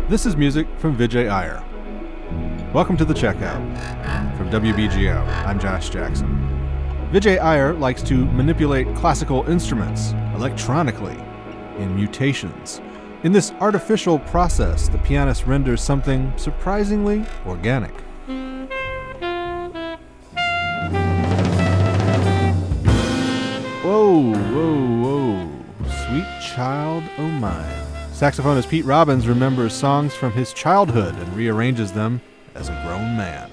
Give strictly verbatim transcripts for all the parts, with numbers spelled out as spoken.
This is music from Vijay Iyer. Welcome to The Checkout. From W B G O, I'm Josh Jackson. Vijay Iyer likes to manipulate classical instruments electronically in mutations. In this artificial process, the pianist renders something surprisingly organic. Whoa, whoa, whoa. Sweet child o' mine. Saxophonist Pete Robbins remembers songs from his childhood and rearranges them as a grown man.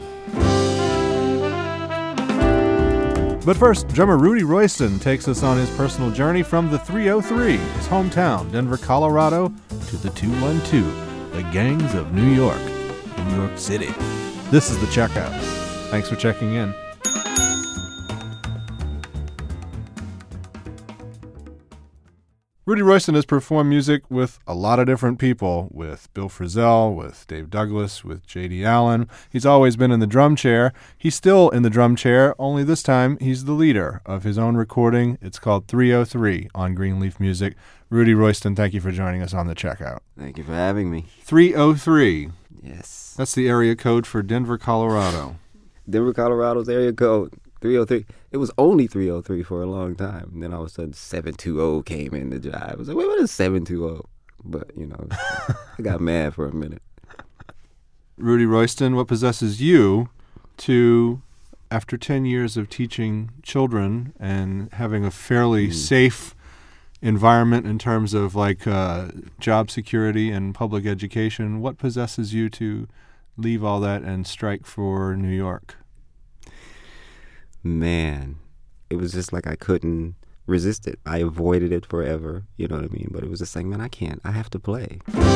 But first, drummer Rudy Royston takes us on his personal journey from the three oh three, his hometown, Denver, Colorado, to the two one two, the gangs of New York, New York City. This is The Checkout. Thanks for checking in. Rudy Royston has performed music with a lot of different people, with Bill Frisell, with Dave Douglas, with J D Allen. He's always been in the drum chair. He's still in the drum chair, only this time he's the leader of his own recording. It's called three oh three on Greenleaf Music. Rudy Royston, thank you for joining us on The Checkout. Thank you for having me. three oh three. Yes. That's the area code for Denver, Colorado. Denver, Colorado's area code. three oh three. It was only three oh three for a long time. And then all of a sudden seven two oh came in the jive. I was like, wait, what is seven two oh? But, you know, I got mad for a minute. Rudy Royston, what possesses you to, after ten years of teaching children and having a fairly mm. safe environment in terms of like uh, job security and public education, what possesses you to leave all that and strike for New York? Man, it was just like I couldn't resist it. I avoided it forever, you know what I mean? But it was just like, man, I can't. I have to play.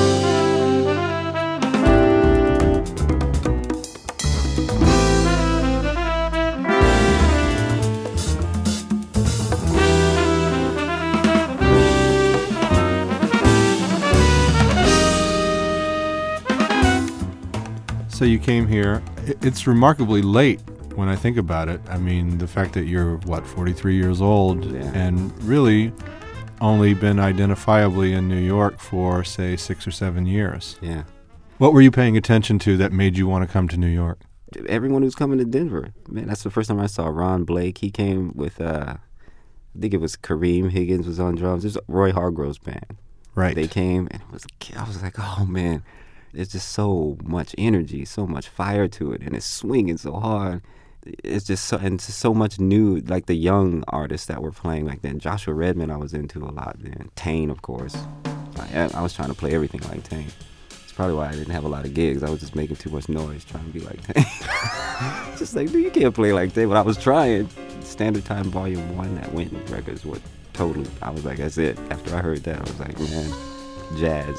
So you came here. It's remarkably late. When I think about it, I mean, the fact that you're, what, forty-three years old yeah. and really only been identifiably in New York for, say, six or seven years. Yeah. What were you paying attention to that made you want to come to New York? Everyone who's coming to Denver. Man, that's the first time I saw Ron Blake. He came with, uh, I think it was Kareem Higgins was on drums. It was Roy Hargrove's band. Right. They came, and it was, I was like, oh, man, there's just so much energy, so much fire to it, and it's swinging so hard. It's just so, and it's so much new, like the young artists that were playing back then. Joshua Redman I was into a lot then. Tane, of course. I, I was trying to play everything like Tane. It's probably why I didn't have a lot of gigs. I was just making too much noise trying to be like Tane. Just like, dude, you can't play like Tane. But I was trying. Standard Time Volume one at Winton Records, what totally, I was like, that's it. After I heard that, I was like, man, jazz.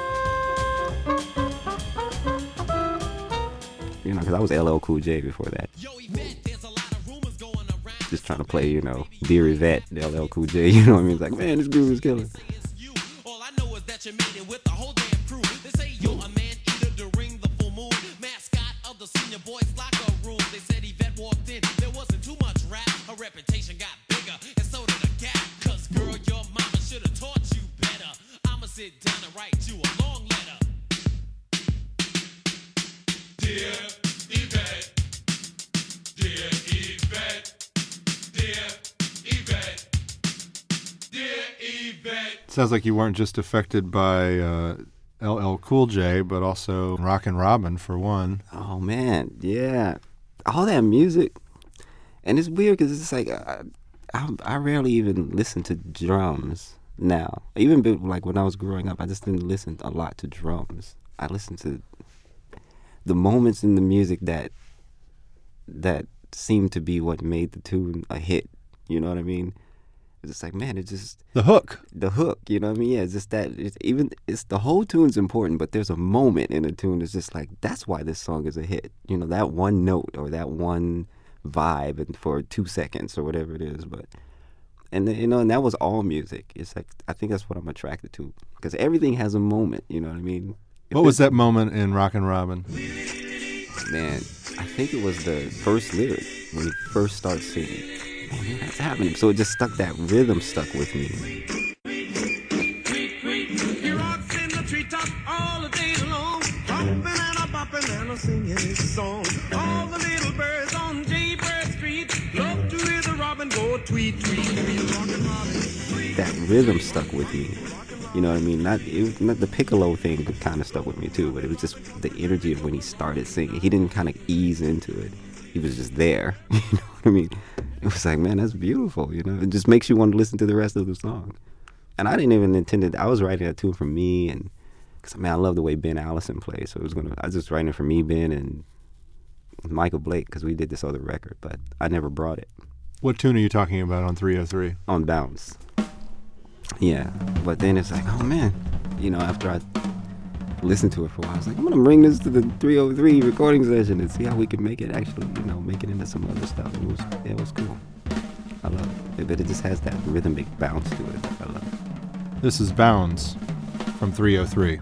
You know, because I was L L Cool J before that. Just trying to play, you know, Dear Yvette, L L Cool J, you know what I mean? It's like, man, this groove is killing. All I know is that you made it with the whole damn crew. They say you're a man eater during the full moon. Mascot of the senior boys locker room. They said Yvette walked in, there wasn't too much rap. Her reputation got bigger, and so did the gap. Cause girl, your mama should have taught you better. I'ma sit down and write you a long letter. Dear Yvette, dear Yvette, dear Yvette, dear Yvette. Sounds like you weren't just affected by uh, L L Cool J, but also Rockin' Robin for one. Oh man, yeah, all that music, and it's weird because it's like I, I, I rarely even listen to drums now. Even like when I was growing up, I just didn't listen a lot to drums. I listened to the moments in the music that that seemed to be what made the tune a hit. You know what I mean? It's just like, man, it's just the hook. The hook, you know what I mean? Yeah, it's just that. It's even it's the whole tune's important, but there's a moment in a tune that's just like, that's why this song is a hit. You know, that one note or that one vibe, and for two seconds or whatever it is. But and you know, and that was all music. It's like, I think that's what I'm attracted to, because everything has a moment. You know what I mean? What was that moment in Rockin' Robin? Man, I think it was the first lyric when he first starts singing. Man, that's happening. So it just stuck, that rhythm stuck with me. He rocks in the treetop all the day long. hopping and a singing his song. All the little birds on Jaybird Street love to hear the robin go tweet, tweet, tweet, rockin' robin, tweet. That rhythm stuck with me. You know what I mean? Not, it, not the piccolo thing kind of stuck with me too, but it was just the energy of when he started singing. He didn't kind of ease into it. He was just there. You know what I mean? It was like, man, that's beautiful. You know, it just makes you want to listen to the rest of the song. And I didn't even intend it. I was writing that tune for me, and because man, I love the way Ben Allison plays. So it was gonna. I was just writing it for me, Ben, and Michael Blake, because we did this other record, but I never brought it. What tune are you talking about on three oh three? On Bounce. Yeah, but then it's like, oh man, you know, after I listened to it for a while, I was like, I'm gonna bring this to the three oh three recording session and see how we can make it actually, you know, make it into some other stuff. It was, yeah, it was cool. I love it, but it just has that rhythmic bounce to it. I love it. This is Bounds from three oh three.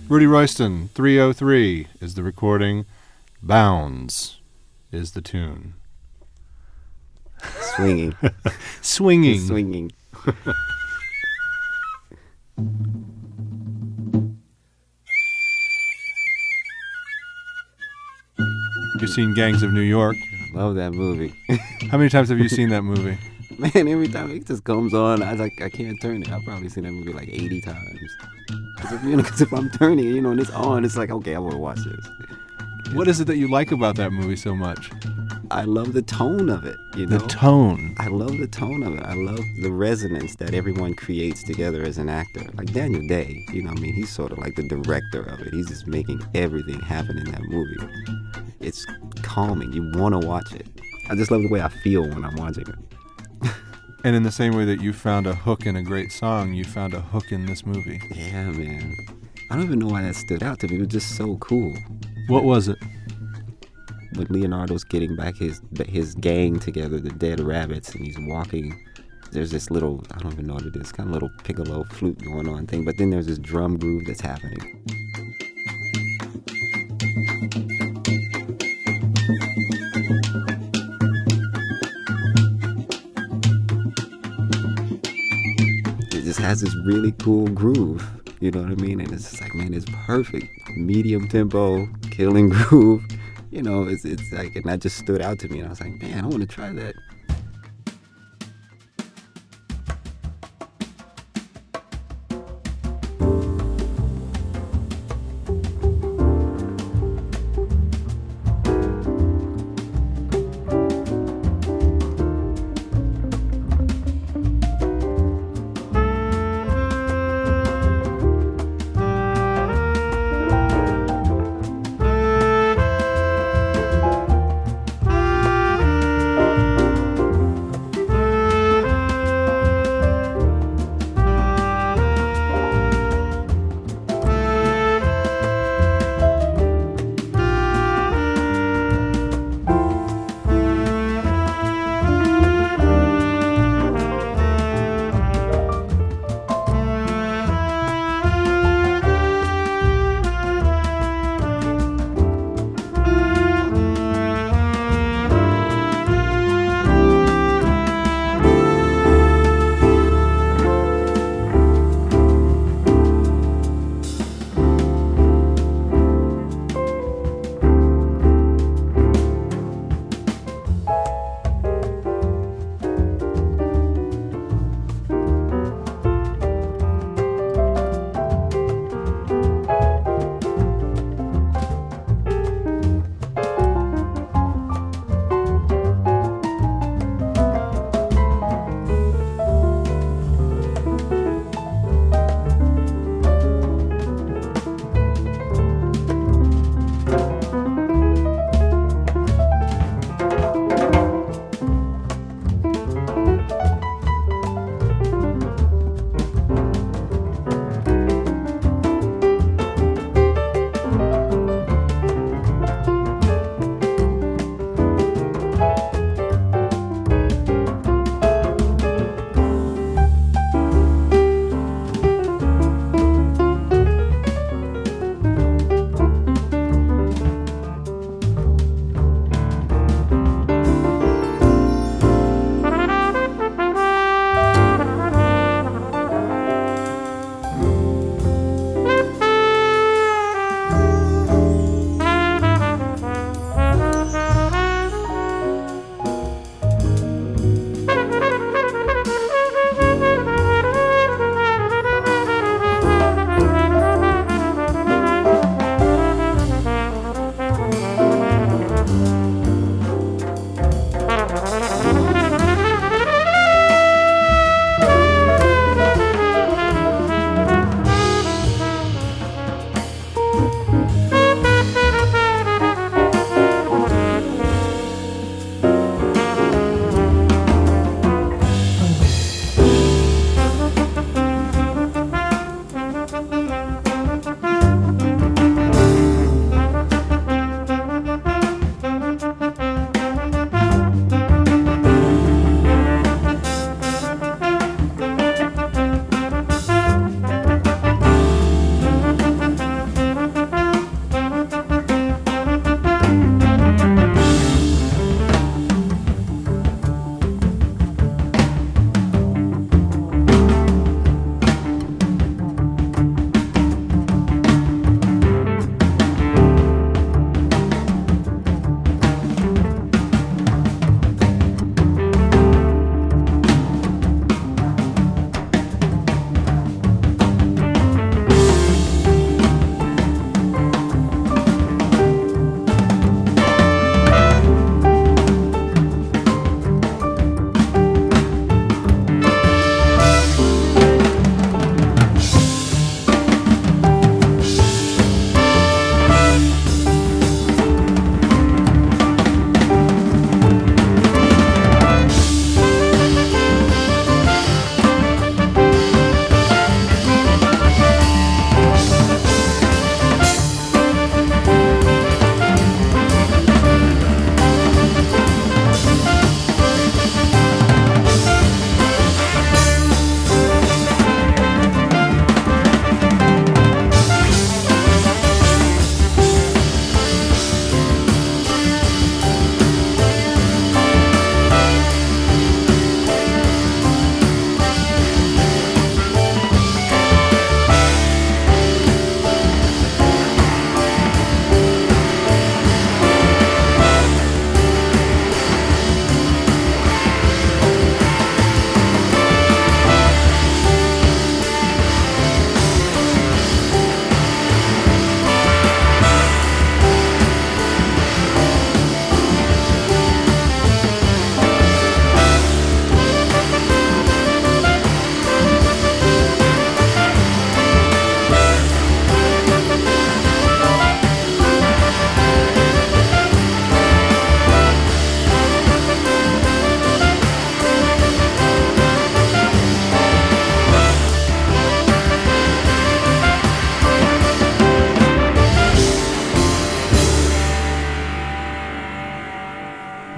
Rudy Royston, three oh three is the recording. Bounds is the tune. Swinging. Swinging. Swinging. You've seen Gangs of New York. Love that movie. How many times have you seen that movie? Man, every time it just comes on, I like I can't turn it. I've probably seen that movie like eighty times. Because if, you know, 'cause if I'm turning it, you know, and it's on, it's like, okay, I want to watch this. What is it that you like about that movie so much? I love the tone of it, you know? The tone. I love the tone of it. I love the resonance that everyone creates together as an actor. Like Daniel Day, you know what I mean? He's sort of like the director of it. He's just making everything happen in that movie. It's calming. You want to watch it. I just love the way I feel when I'm watching it. And in the same way that you found a hook in a great song, you found a hook in this movie. Yeah, man. I don't even know why that stood out to me. It was just so cool. What was it? When Leonardo's getting back his his gang together, the Dead Rabbits, and he's walking, there's this little, I don't even know what it is, kind of little piccolo flute going on thing, but then there's this drum groove that's happening. It just has this really cool groove, you know what I mean? And it's just like, man, it's perfect. Medium tempo, killing groove. You know, it's it's like, and that just stood out to me, and I was like, man, I want to try that.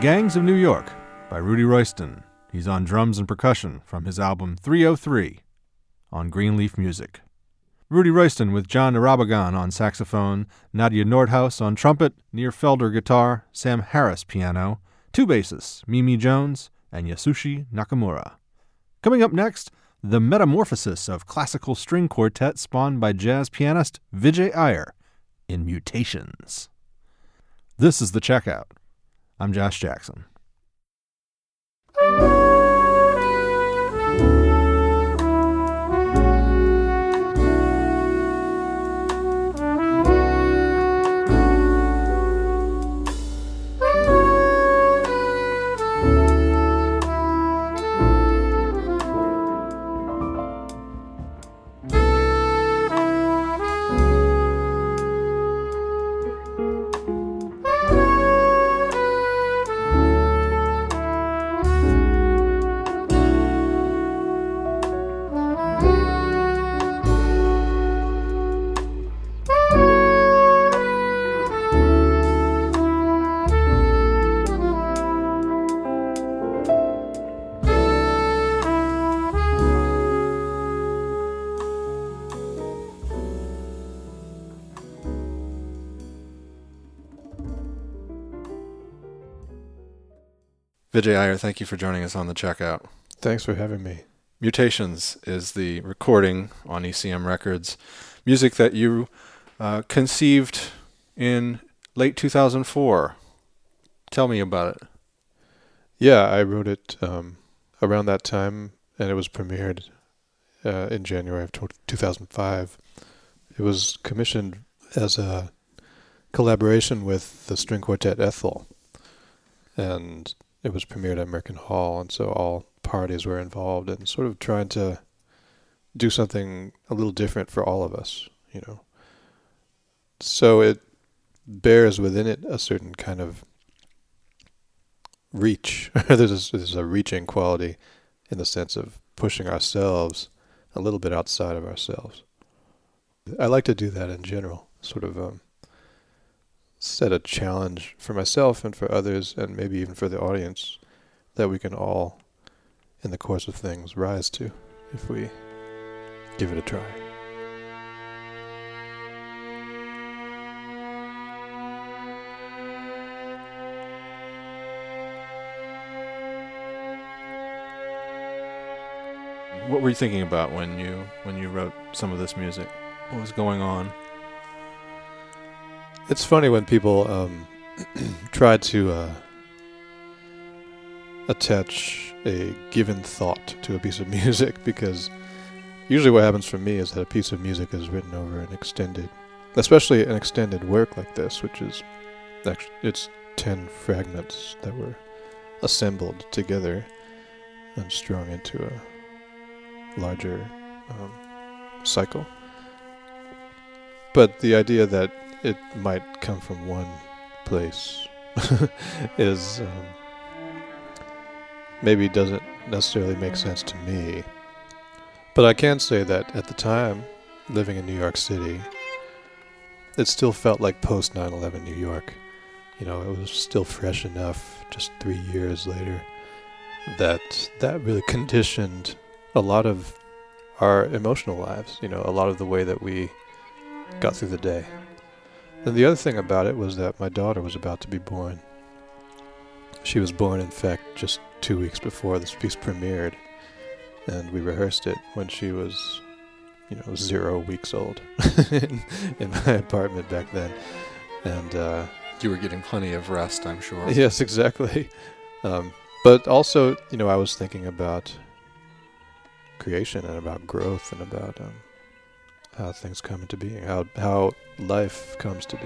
Gangs of New York by Rudy Royston. He's on drums and percussion from his album three oh three on Greenleaf Music. Rudy Royston with John Irabagan on saxophone, Nadia Nordhaus on trumpet, Nir Felder guitar, Sam Harris piano, two bassists, Mimi Jones and Yasushi Nakamura. Coming up next, the metamorphosis of classical string quartet spawned by jazz pianist Vijay Iyer in Mutations. This is The Checkout. I'm Josh Jackson. Vijay Iyer, thank you for joining us on The Checkout. Thanks for having me. Mutations is the recording on E C M Records, music that you uh, conceived in late two thousand four. Tell me about it. Yeah, I wrote it um, around that time, and it was premiered uh, in January of two thousand five. It was commissioned as a collaboration with the string quartet Ethel, and it was premiered at American Hall, and so all parties were involved in sort of trying to do something a little different for all of us, you know. So it bears within it a certain kind of reach. there's, a, there's a reaching quality in the sense of pushing ourselves a little bit outside of ourselves. I like to do that in general, sort of um, set a challenge for myself and for others, and maybe even for the audience, that we can all, in the course of things, rise to if we give it a try. What were you thinking about when you when you wrote some of this music? What was going on? It's funny when people um, try to uh, attach a given thought to a piece of music, because usually what happens for me is that a piece of music is written over an extended, especially an extended work like this, which is actually, it's ten fragments that were assembled together and strung into a larger um, cycle. But the idea that it might come from one place is um, maybe doesn't necessarily make sense to me. But I can say that at the time, living in New York City, it still felt like post nine eleven New York. You know, it was still fresh enough just three years later that that really conditioned a lot of our emotional lives, you know, a lot of the way that we got through the day. And the other thing about it was that my daughter was about to be born. She was born, in fact, just two weeks before this piece premiered, and we rehearsed it when she was, you know, zero weeks old in, in my apartment back then. And uh, you were getting plenty of rest, I'm sure. Yes, exactly. Um, but also, you know, I was thinking about creation and about growth and about um, how things come into being, how how life comes to be.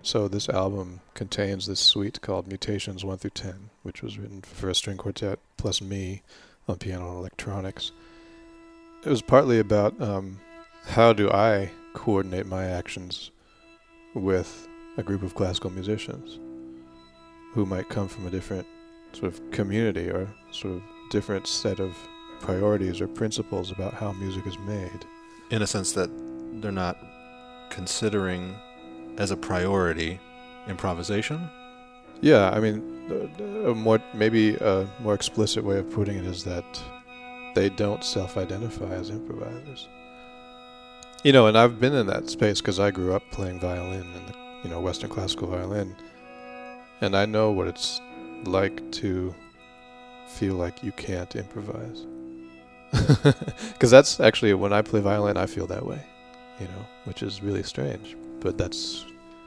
so this album contains this suite called Mutations one through ten, which was written for a string quartet plus me on piano and electronics. It was partly about um, how do I coordinate my actions with a group of classical musicians who might come from a different sort of community or sort of different set of priorities or principles about how music is made. In a sense that they're not considering as a priority improvisation? Yeah, I mean, a more maybe a more explicit way of putting it is that they don't self-identify as improvisers. You know, and I've been in that space because I grew up playing violin and, you know, Western classical violin, and I know what it's like to feel like you can't improvise. Because that's actually, when I play violin, I feel that way, you know, which is really strange. But that's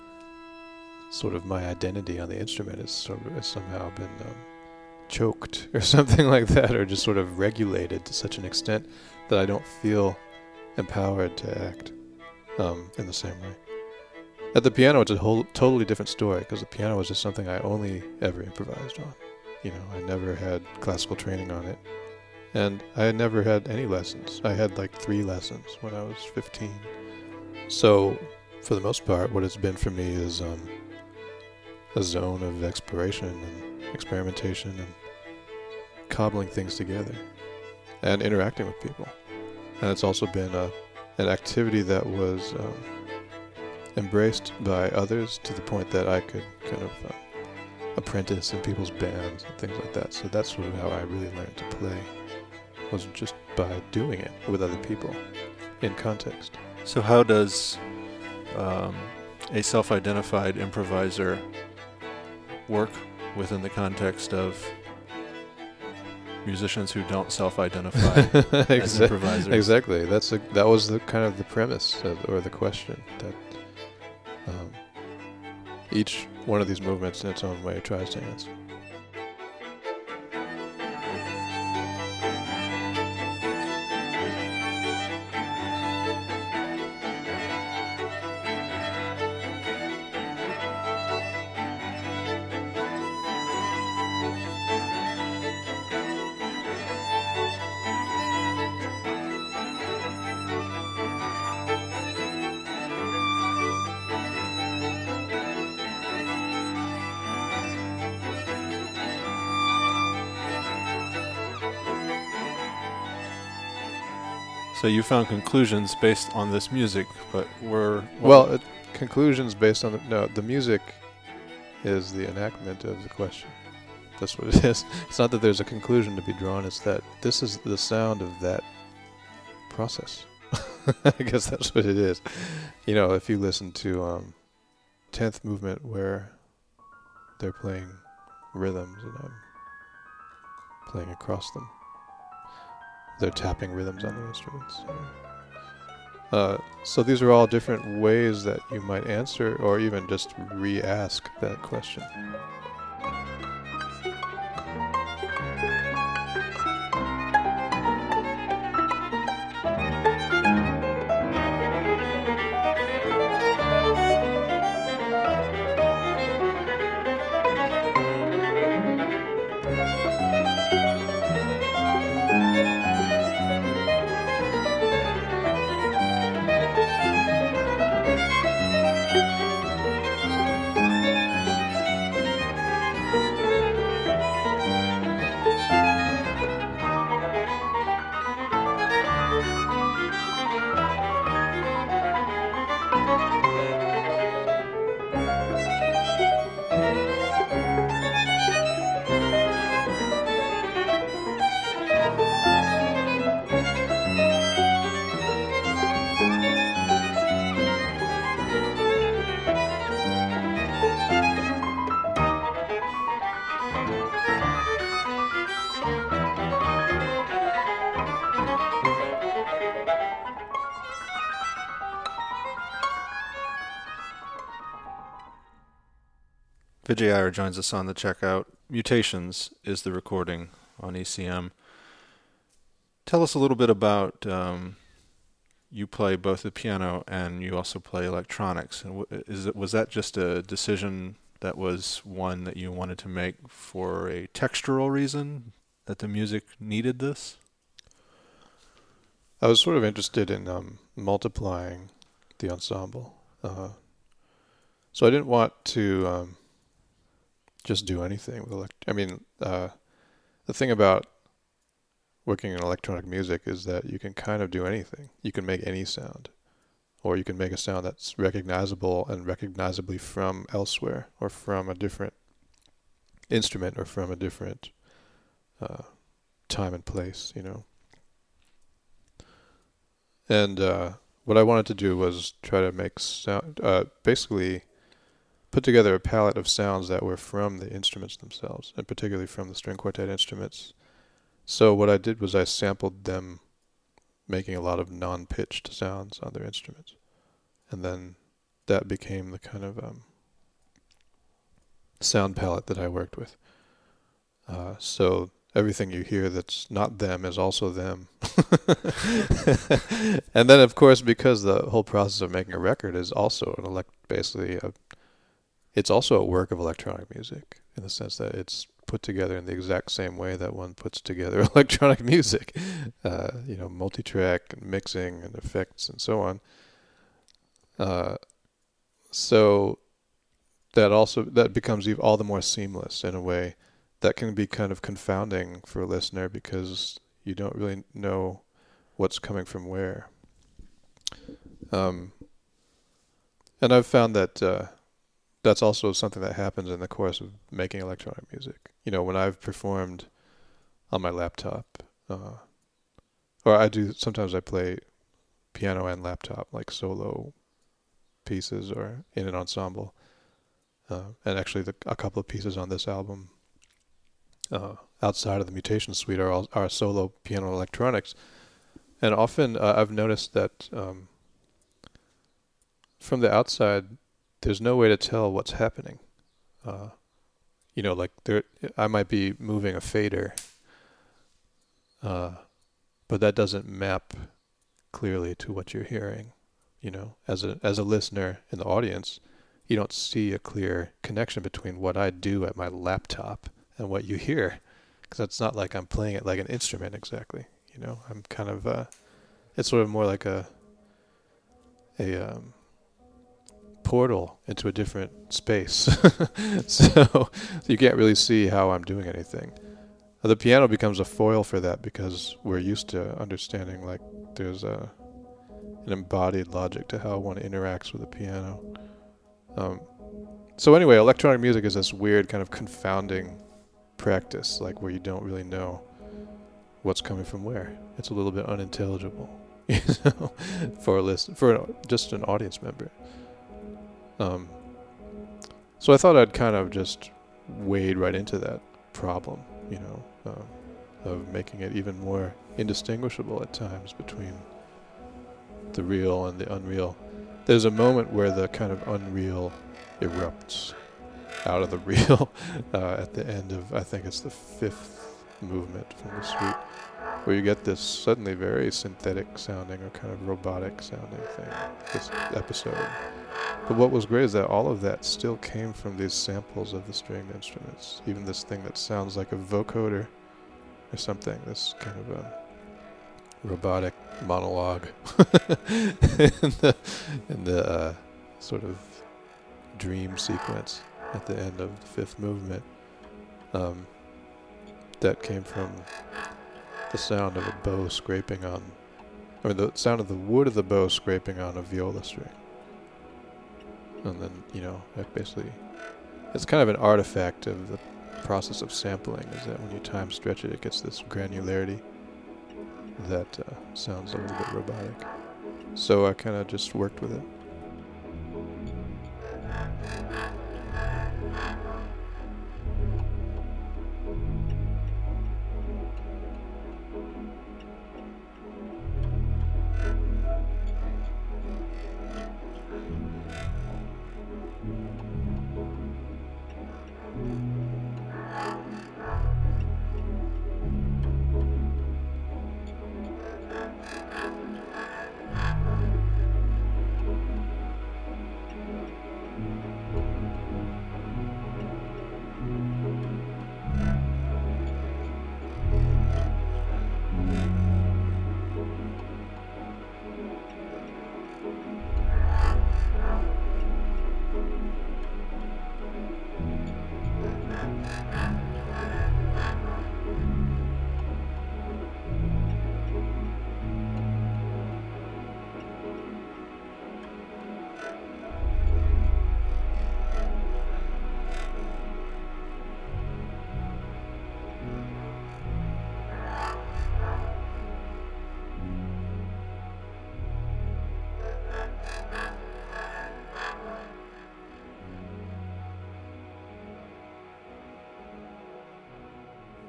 sort of my identity on the instrument. It's sort of it's somehow been um, choked or something like that, or just sort of regulated to such an extent that I don't feel empowered to act um, in the same way. At the piano, it's a whole totally different story, because the piano was just something I only ever improvised on. You know, I never had classical training on it, and I had never had any lessons. I had like three lessons when I was fifteen. So, for the most part, what it's been for me is um, a zone of exploration and experimentation and cobbling things together and interacting with people. And it's also been a, an activity that was um, embraced by others to the point that I could kind of uh, apprentice in people's bands and things like that. So that's sort of how I really learned to play, was just by doing it with other people in context. So how does um, a self-identified improviser work within the context of musicians who don't self-identify as Exa- improvisers? Exactly. That's a, that was the kind of the premise of, or the question that um, each one of these movements in its own way tries to answer. So you found conclusions based on this music, but were... Well, it, conclusions based on the... No, the music is the enactment of the question. That's what it is. It's not that there's a conclusion to be drawn, it's that this is the sound of that process. I guess that's what it is. You know, if you listen to um, tenth movement where they're playing rhythms and I'm playing across them, they're tapping rhythms on the instruments. Uh, so these are all different ways that you might answer or even just re-ask that question. Vijay Iyer joins us on the checkout. Mutations is the recording on E C M. Tell us a little bit about um, you play both the piano and you also play electronics. And w- is it was that just a decision that was one that you wanted to make for a textural reason, that the music needed this? I was sort of interested in um, multiplying the ensemble. Uh, so I didn't want to um, just do anything with elect- I mean, uh, the thing about working in electronic music is that you can kind of do anything. You can make any sound. Or you can make a sound that's recognizable and recognizably from elsewhere, or from a different instrument, or from a different uh, time and place, you know. And uh, what I wanted to do was try to make sound, uh, basically put together a palette of sounds that were from the instruments themselves, and particularly from the string quartet instruments. So what I did was I sampled them making a lot of non-pitched sounds on their instruments. And then that became the kind of um, sound palette that I worked with. Uh, so everything you hear that's not them is also them. And then, of course, because the whole process of making a record is also an elect- basically a, it's also a work of electronic music, in the sense that it's put together in the exact same way that one puts together electronic music, uh, you know, multi-track and mixing and effects and so on. Uh, so that also, that becomes even all the more seamless in a way that can be kind of confounding for a listener, because you don't really know what's coming from where. Um, and I've found that uh, that's also something that happens in the course of making electronic music. You know, when I've performed on my laptop, uh, or I do, sometimes I play piano and laptop, like solo pieces or in an ensemble. Uh, and actually the, a couple of pieces on this album uh, outside of the Mutation Suite are, all, are solo piano electronics. And often uh, I've noticed that um, from the outside, there's no way to tell what's happening. Uh, you know, like there, I might be moving a fader, uh, but that doesn't map clearly to what you're hearing. You know, as a as a listener in the audience, you don't see a clear connection between what I do at my laptop and what you hear, because it's not like I'm playing it like an instrument exactly. You know, I'm kind of, uh, it's sort of more like a a um, portal into a different space. So you can't really see how I'm doing anything. The piano becomes a foil for that, because we're used to understanding like there's a an embodied logic to how one interacts with a piano. Um, so anyway, electronic music is this weird kind of confounding practice, like where you don't really know what's coming from where. It's a little bit unintelligible, you know, for a listen, for an, just an audience member. Um, so I thought I'd kind of just wade right into that problem, you know, um, of making it even more indistinguishable at times between the real and the unreal. There's a moment where the kind of unreal erupts out of the real uh, at the end of, I think it's the fifth movement from the suite, where you get this suddenly very synthetic sounding or kind of robotic sounding thing, this episode. But what was great is that all of that still came from these samples of the stringed instruments. Even this thing that sounds like a vocoder or something, this kind of a robotic monologue in the, in the uh, sort of dream sequence at the end of the fifth movement, um, that came from the sound of a bow scraping on, or the sound of the wood of the bow scraping on a viola string. And then, you know, that basically, it's kind of an artifact of the process of sampling, is that when you time stretch it, it gets this granularity that uh, sounds a little bit robotic. So I kind of just worked with it.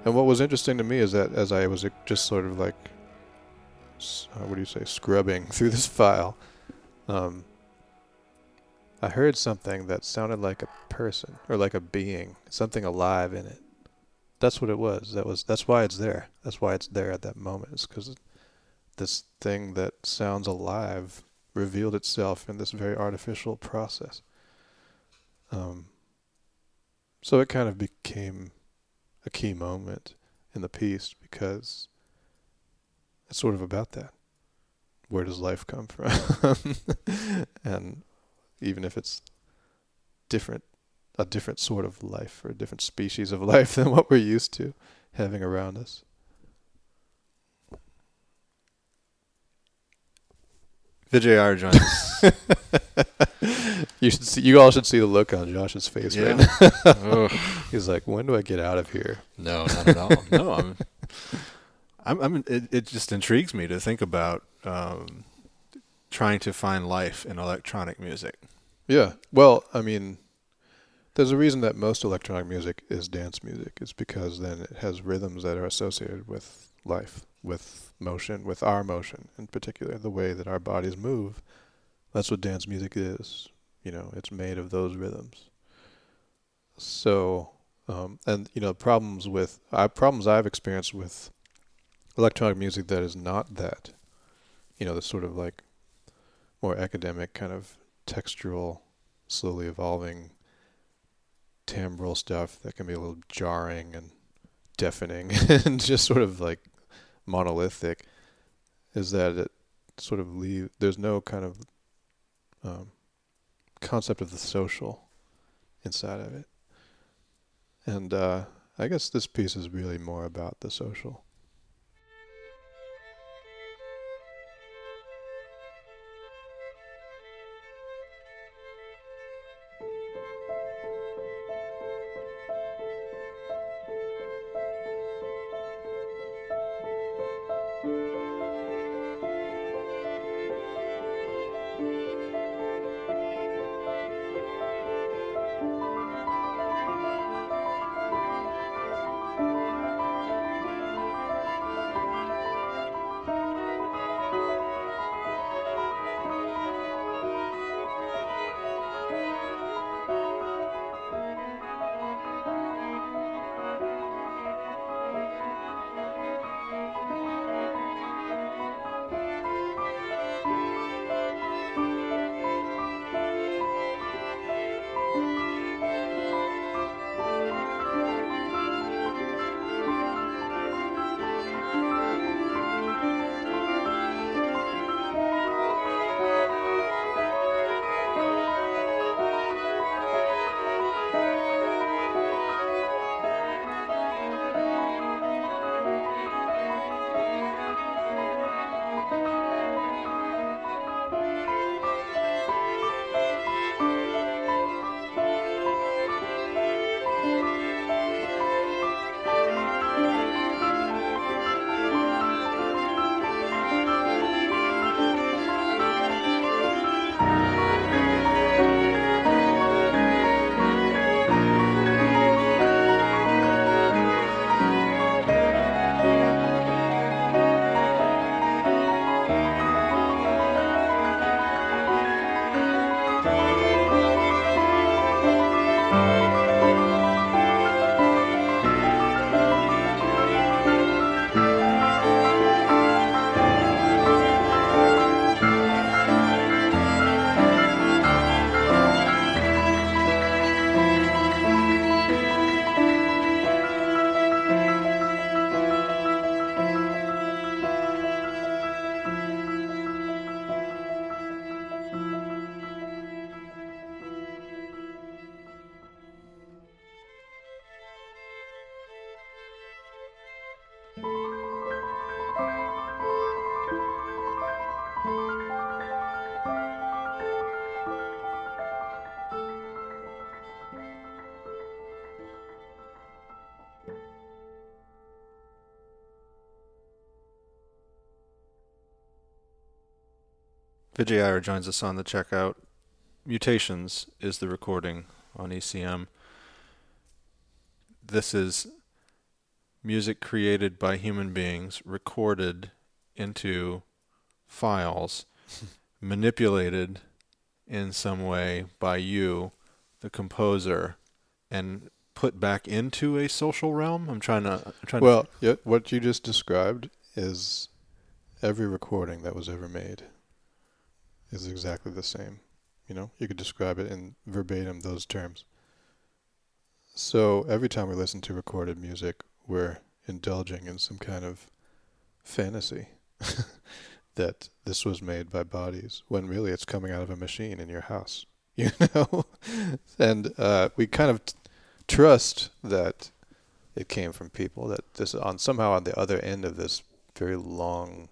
And what was interesting to me is that as I was uh, just sort of like, s- uh, what do you say, scrubbing through this file, um, I heard something that sounded like a person or like a being, something alive in it. That's what it was. That was. That's why it's there. That's why it's there at that moment. It's because this thing that sounds alive revealed itself in this very artificial process. Um, so it kind of became a key moment in the piece because it's sort of about that. Where does life come from? And even if it's different, a different sort of life or a different species of life than what we're used to having around us. Vijay Iyer joins us. You should see. You all should see the look on Josh's face Yeah. right now. Ugh. He's like, "When do I get out of here?" No, not at all. No, I'm. I'm. I'm it, it just intrigues me to think about um, trying to find life in electronic music. Yeah. Well, I mean, there's a reason that most electronic music is dance music. It's because then it has rhythms that are associated with life, with motion, with our motion in particular, the way that our bodies move. That's what dance music is. You know, it's made of those rhythms. So, um, and you know, problems with I problems I've experienced with electronic music that is not that. You know, the sort of like more academic kind of textural, slowly evolving timbral stuff that can be a little jarring and deafening and just sort of like monolithic, is that it sort of leave there's no kind of um, concept of the social inside of it. And uh, I guess this piece is really more about the social. Vijay Iyer joins us on the checkout. Mutations is the recording on E C M. This is music created by human beings, recorded into files, manipulated in some way by you, the composer, and put back into a social realm? I'm trying to... I'm trying Well, to yeah, what you just described is every recording that was ever made is exactly the same. You know, you could describe it in verbatim those terms. So every time we listen to recorded music, we're indulging in some kind of fantasy that this was made by bodies, when really it's coming out of a machine in your house, you know? And uh, we kind of t- trust that it came from people, that this on somehow on the other end of this very long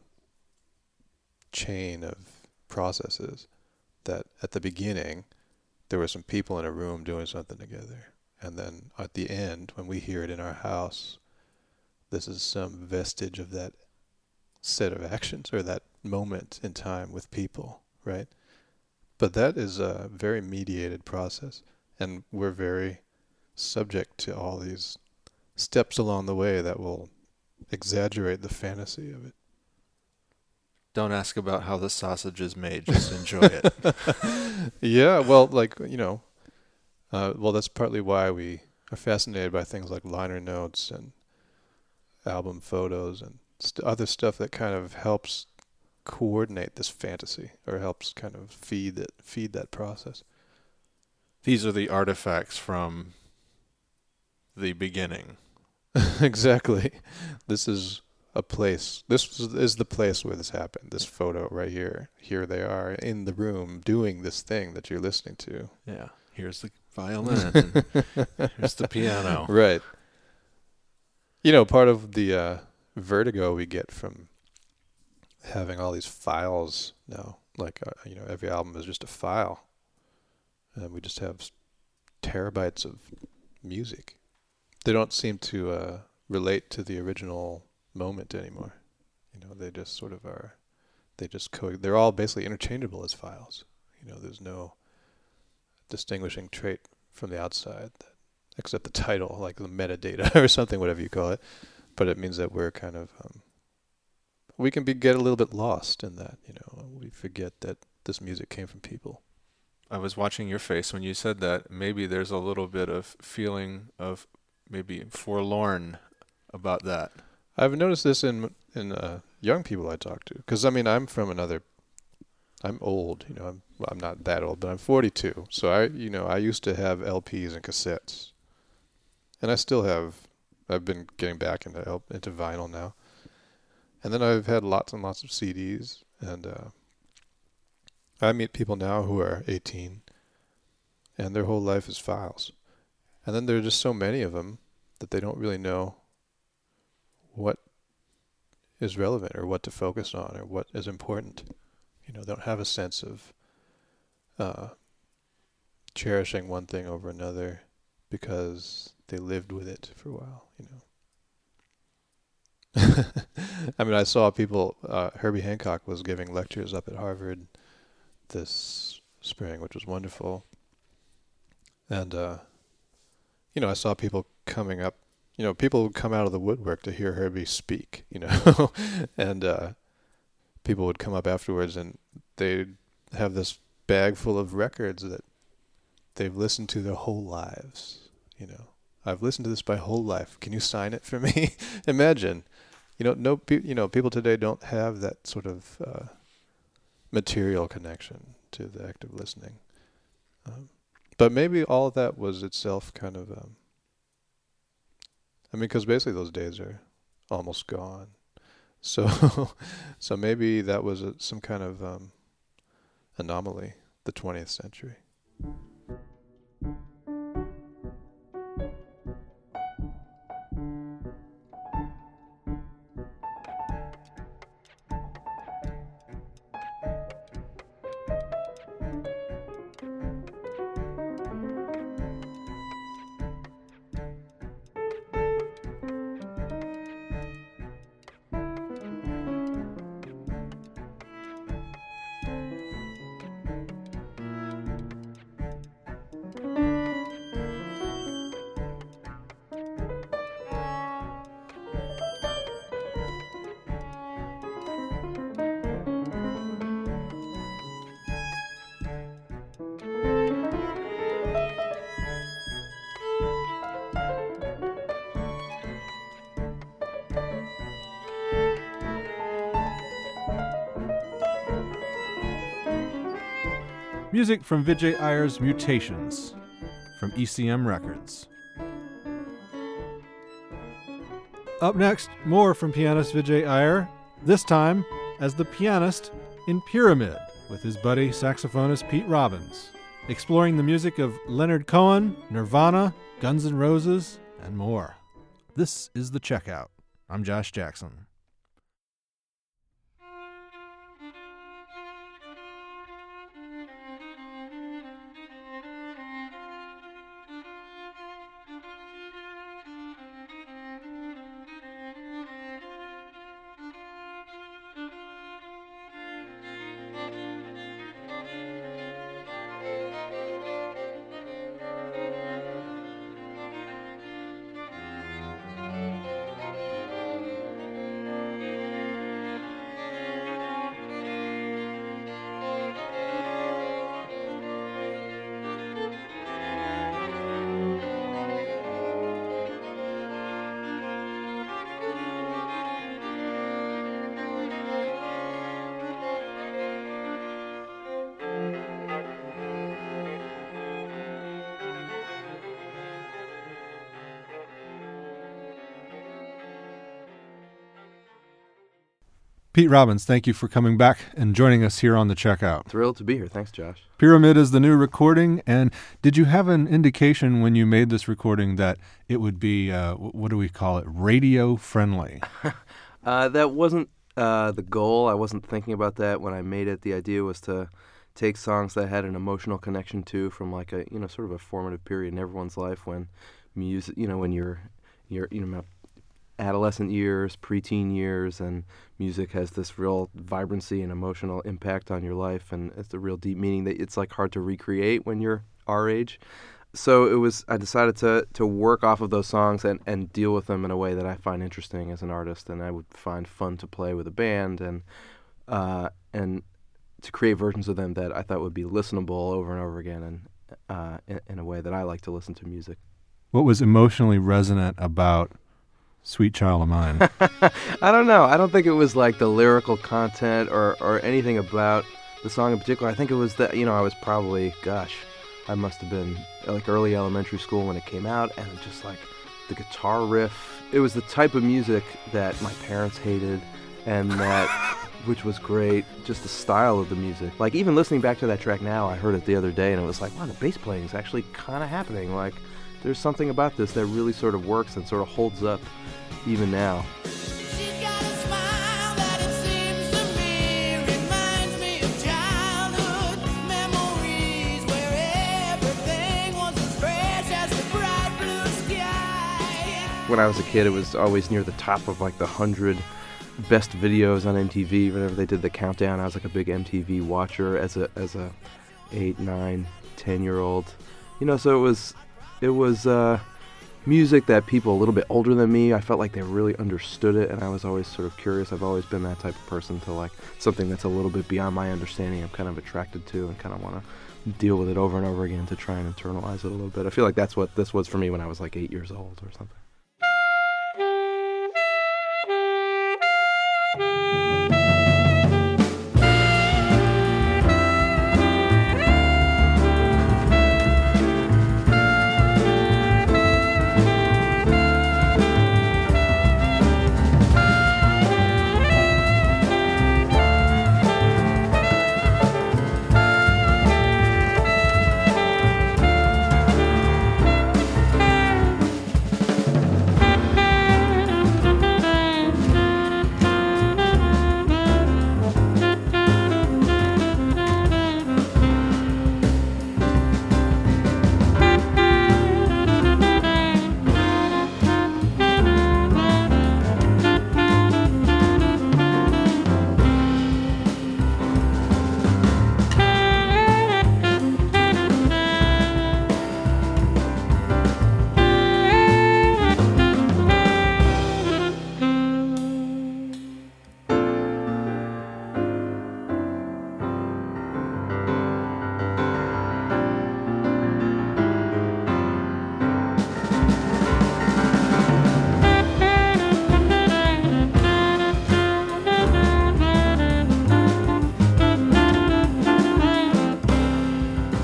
chain of processes, that at the beginning there were some people in a room doing something together. And then at the end, when we hear it in our house, this is some vestige of that set of actions or that moment in time with people, right? But that is a very mediated process, and we're very subject to all these steps along the way that will exaggerate the fantasy of it. Don't ask about how the sausage is made, just enjoy it. Yeah, well, like, you know, uh, well, that's partly why we are fascinated by things like liner notes and album photos and st- other stuff that kind of helps coordinate this fantasy, or helps kind of feed it, feed that process. These are the artifacts from the beginning. Exactly. This is a place. This is, is the place where this happened. This photo right here. Here they are in the room doing this thing that you're listening to. Yeah. Here's the violin. And here's the piano. Right. You know, part of the uh, vertigo we get from having all these files now, like, uh, you know, every album is just a file. And we just have terabytes of music. They don't seem to uh, relate to the original moment anymore. You know, they just sort of are, they just co- they're all basically interchangeable as files. You know, there's no distinguishing trait from the outside, that, except the title, like the metadata or something, whatever you call it. But it means that we're kind of, um, we can be get a little bit lost in that. You know, we forget that this music came from people. I was watching your face when you said that. Maybe there's a little bit of feeling of maybe forlorn about that. I've noticed this in in uh, young people I talk to, because I mean I'm from another. I'm old, you know. I'm well, I'm not that old, but I'm forty-two. So I, you know, I used to have L Ps and cassettes, and I still have. I've been getting back into L- into vinyl now, and then I've had lots and lots of C Ds, and uh, I meet people now who are eighteen, and their whole life is files, and then there are just so many of them that they don't really know what is relevant or what to focus on or what is important. You know, they don't have a sense of uh, cherishing one thing over another because they lived with it for a while, you know. I mean, I saw people, uh, Herbie Hancock was giving lectures up at Harvard this spring, which was wonderful. And, uh, you know, I saw people coming up, you know, people would come out of the woodwork to hear Herbie speak, you know, and uh, people would come up afterwards and they'd have this bag full of records that they've listened to their whole lives, you know. I've listened to this my whole life. Can you sign it for me? Imagine, you know, no, pe- you know, people today don't have that sort of uh, material connection to the act of listening. Um, but maybe all of that was itself kind of, um, I mean, because basically those days are almost gone. So, so maybe that was a, some kind of um, anomaly, the twentieth century. Music from Vijay Iyer's Mutations from E C M Records. Up next, more from pianist Vijay Iyer, this time as the pianist in Pyramid with his buddy saxophonist Pete Robbins, exploring the music of Leonard Cohen, Nirvana, Guns N' Roses, and more. This is The Checkout. I'm Josh Jackson. Pete Robbins, thank you for coming back and joining us here on The Checkout. Thrilled to be here. Thanks, Josh. Pyramid is the new recording, and did you have an indication when you made this recording that it would be, uh, what do we call it, radio-friendly? uh, that wasn't uh, the goal. I wasn't thinking about that when I made it. The idea was to take songs that I had an emotional connection to from like a, you know, sort of a formative period in everyone's life when music, you know, when you're, you're, you know, adolescent years, preteen years, and music has this real vibrancy and emotional impact on your life, and it's a real deep meaning that it's like hard to recreate when you're our age. So it was, I decided to to work off of those songs and, and deal with them in a way that I find interesting as an artist, and I would find fun to play with a band, and uh, and to create versions of them that I thought would be listenable over and over again, and uh, in, in a way that I like to listen to music. What was emotionally resonant about Sweet Child of Mine? I don't know. I don't think it was like the lyrical content or, or anything about the song in particular. I think it was that, you know, I was probably, gosh, I must have been like early elementary school when it came out, and just like the guitar riff. It was the type of music that my parents hated, and that, which was great, just the style of the music. Like even listening back to that track now, I heard it the other day, and it was like, wow, the bass playing is actually kind of happening. Like there's something about this that really sort of works and sort of holds up even now. When I was a kid, it was always near the top of like the hundred best videos on M T V. Whenever they did the countdown, I was like a big M T V watcher as a as a eight, nine, ten year old. You know, so it was it was uh, music that people a little bit older than me, I felt like they really understood it, and I was always sort of curious. I've always been that type of person to like something that's a little bit beyond my understanding. I'm kind of attracted to and kind of want to deal with it over and over again to try and internalize it a little bit. I feel like that's what this was for me when I was like eight years old or something.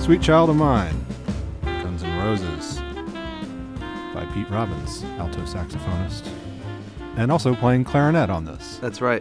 Sweet Child of Mine, Guns N' Roses, by Pete Robbins, alto saxophonist, and also playing clarinet on this. That's right.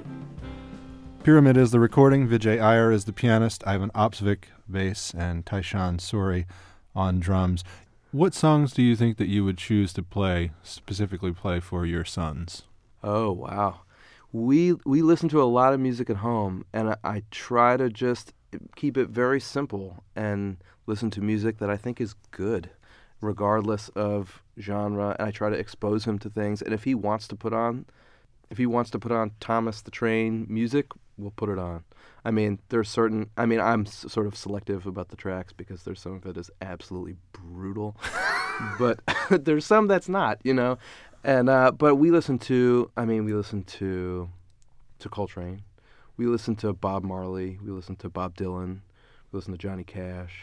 Pyramid is the recording, Vijay Iyer is the pianist, Ivan Opsvik bass, and Taishan Suri on drums. What songs do you think that you would choose to play, specifically play for your sons? Oh, wow. We we listen to a lot of music at home, and I, I try to just keep it very simple and listen to music that I think is good, regardless of genre. And I try to expose him to things. And if he wants to put on, if he wants to put on Thomas the Train music, we'll put it on. I mean, there's certain. I mean, I'm s- sort of selective about the tracks because there's some of it is absolutely brutal, but there's some that's not. You know. And uh, but we listen to, I mean, we listen to to Coltrane, we listen to Bob Marley, we listen to Bob Dylan, we listen to Johnny Cash,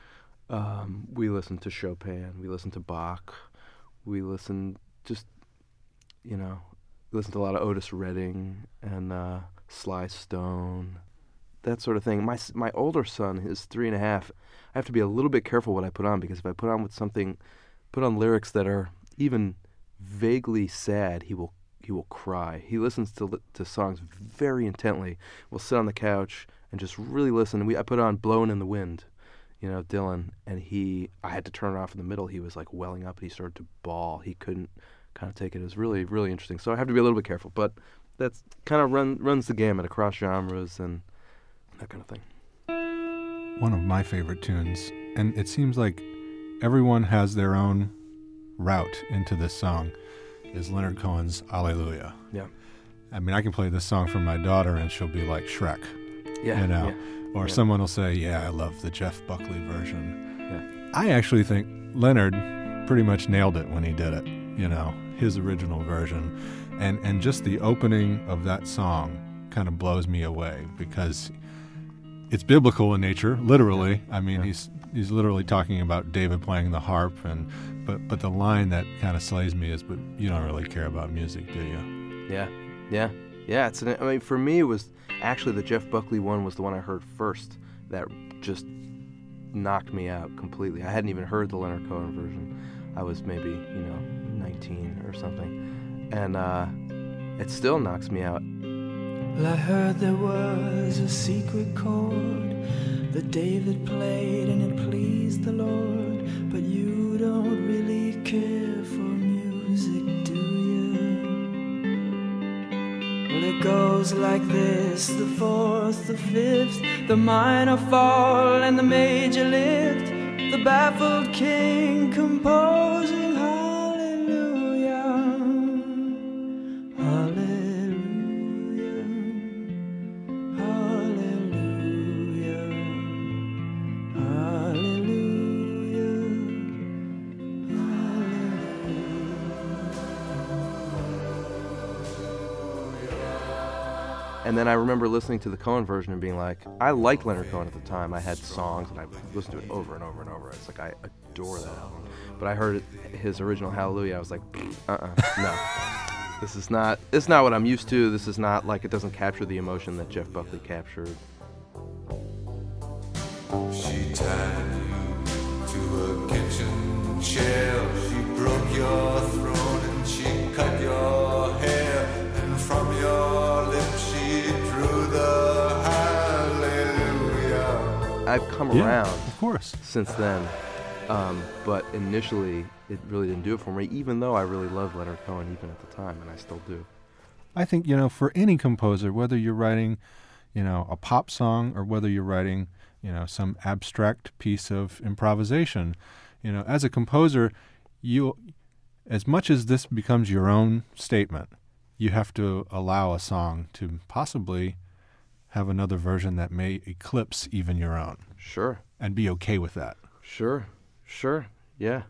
um, we listen to Chopin, we listen to Bach, we listen just, you know, we listen to a lot of Otis Redding and uh, Sly Stone, that sort of thing. My s- my older son is three and a half. I have to be a little bit careful what I put on because if I put on with something, put on lyrics that are even vaguely sad, he will he will cry. He listens to li- to songs very intently. We'll sit on the couch and just really listen. We I put on "Blowin' in the Wind," you know, Dylan, and he I had to turn it off in the middle. He was like welling up and he started to bawl. He couldn't kind of take it. It was really really interesting. So I have to be a little bit careful, but that's kind of run runs the gamut across genres and that kind of thing. One of my favorite tunes, and it seems like everyone has their own route into this song, is Leonard Cohen's Alleluia. Yeah. I mean, I can play this song for my daughter and she'll be like Shrek, Yeah. you know, yeah. or yeah. someone will say, yeah, I love the Jeff Buckley version. Yeah. I actually think Leonard pretty much nailed it when he did it, you know, his original version. And, and just the opening of that song kind of blows me away because it's biblical in nature, literally. I mean, Yeah. he's he's literally talking about David playing the harp, and but but the line that kind of slays me is, "But you don't really care about music, do you?" Yeah, yeah, yeah. It's an, I mean, for me, it was actually the Jeff Buckley one was the one I heard first that just knocked me out completely. I hadn't even heard the Leonard Cohen version. I was maybe you know nineteen or something, and uh, it still knocks me out. Well, I heard there was a secret chord that David played and it pleased the Lord, but you don't really care for music, do you? Well, it goes like this: the fourth, the fifth, the minor fall and the major lift, the baffled king composing hallelujah, hallelujah. And then I remember listening to the Cohen version and being like, I liked Leonard Cohen at the time. I had songs and I listened to it over and over and over. It's like I adore that album. But I heard his original Hallelujah. I was like, uh-uh, no. This is not. This is not what I'm used to. This is not like it doesn't capture the emotion that Jeff Buckley captured. She tied you to a kitchen chair. She broke your throat and she cut your hair. And from your lips she drew the hallelujah. I've come Yeah, around of course. since then. Um, but initially, it really didn't do it for me, even though I really loved Leonard Cohen even at the time, and I still do. I think, you know, for any composer, whether you're writing, you know, a pop song or whether you're writing, you know, some abstract piece of improvisation, you know, as a composer, you, as much as this becomes your own statement, you have to allow a song to possibly have another version that may eclipse even your own, Sure, and be okay with that. sure, sure, yeah.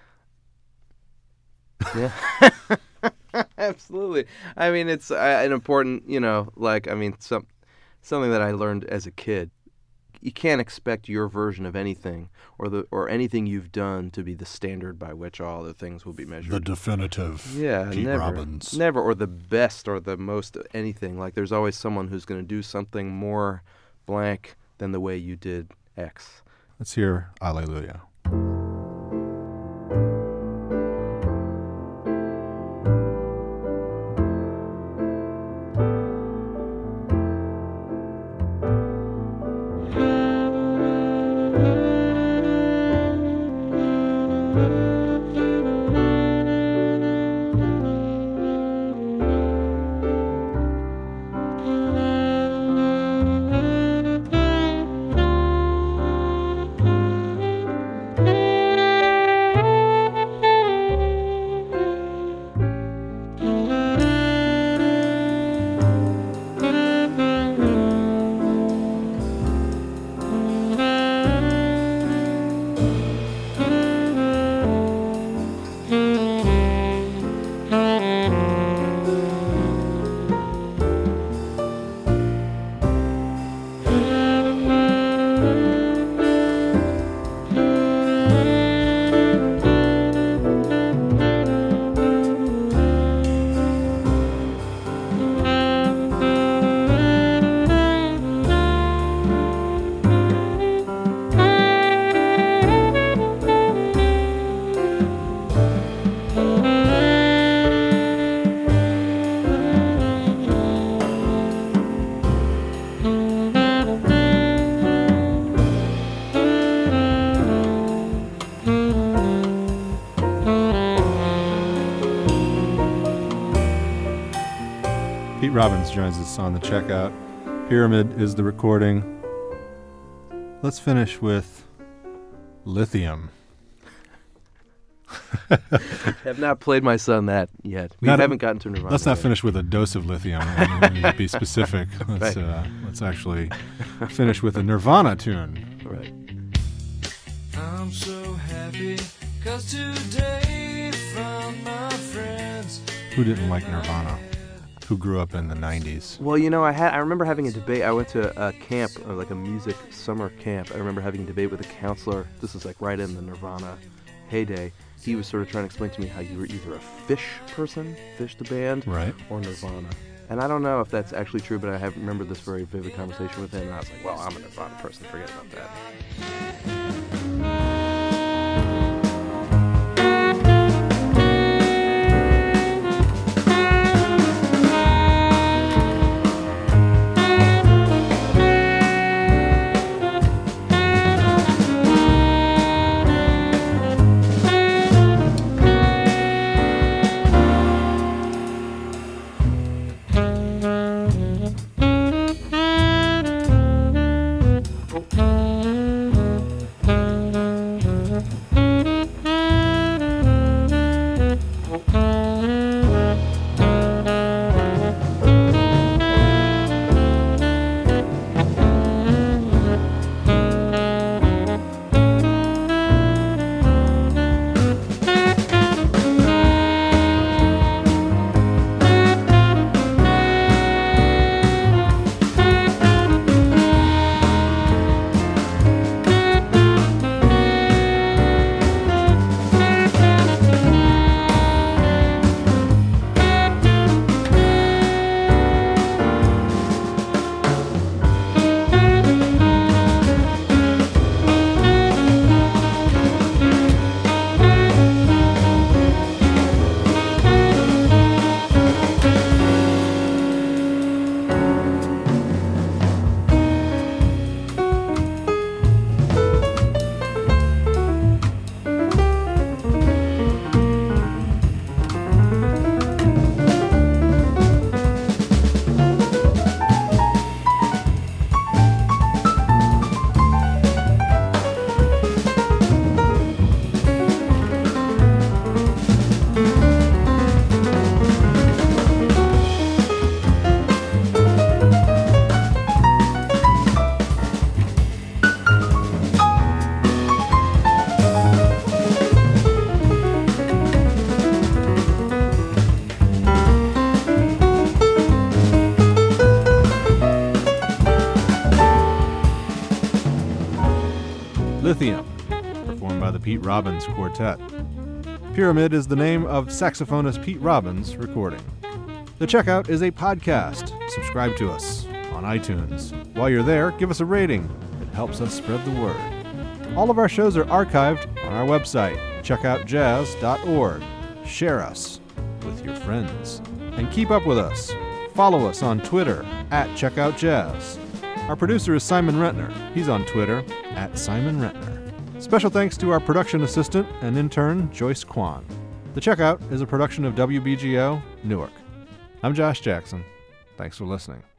Yeah. Absolutely. I mean, it's uh, an important, you know, like, I mean, some something that I learned as a kid. You can't expect your version of anything or the or anything you've done to be the standard by which all other things will be measured. The definitive Yeah, Pete never, Robbins. never, or the best, or the most anything. Like, there's always someone who's going to do something more blank than the way you did X, Let's hear Alleluia. Pete Robbins joins us on the checkout. Pyramid is the recording. Let's finish with Lithium. Have not played my son that yet. We Not a- haven't gotten to Nirvana. Let's not yet. finish with a dose of lithium. Let me be specific. Let's, Right. uh, let's actually finish with a Nirvana tune. Right. I'm so happy, cause today found my friends. Who didn't like Nirvana? Who grew up in the nineties? Well, you know, I had I remember having a debate. I went to a camp, uh, like a music summer camp. I remember having a debate with a counselor. This is like right in the Nirvana heyday. He was sort of trying to explain to me how you were either a Fish person, Fish the band, Right. or Nirvana. And I don't know if that's actually true, but I have remembered this very vivid conversation with him, and I was like, well, I'm a Nirvana person. Forget about that. Lithium, performed by the Pete Robbins Quartet. Pyramid is the name of saxophonist Pete Robbins' recording. The Checkout is a podcast. Subscribe to us on iTunes. While you're there, give us a rating. It helps us spread the word. All of our shows are archived on our website, check out jazz dot org. Share us with your friends. And keep up with us. Follow us on Twitter at checkoutjazz. Our producer is Simon Rentner. He's on Twitter at Simon Rentner. Special thanks to our production assistant and intern, Joyce Kwan. The Checkout is a production of W B G O, Newark. I'm Josh Jackson. Thanks for listening.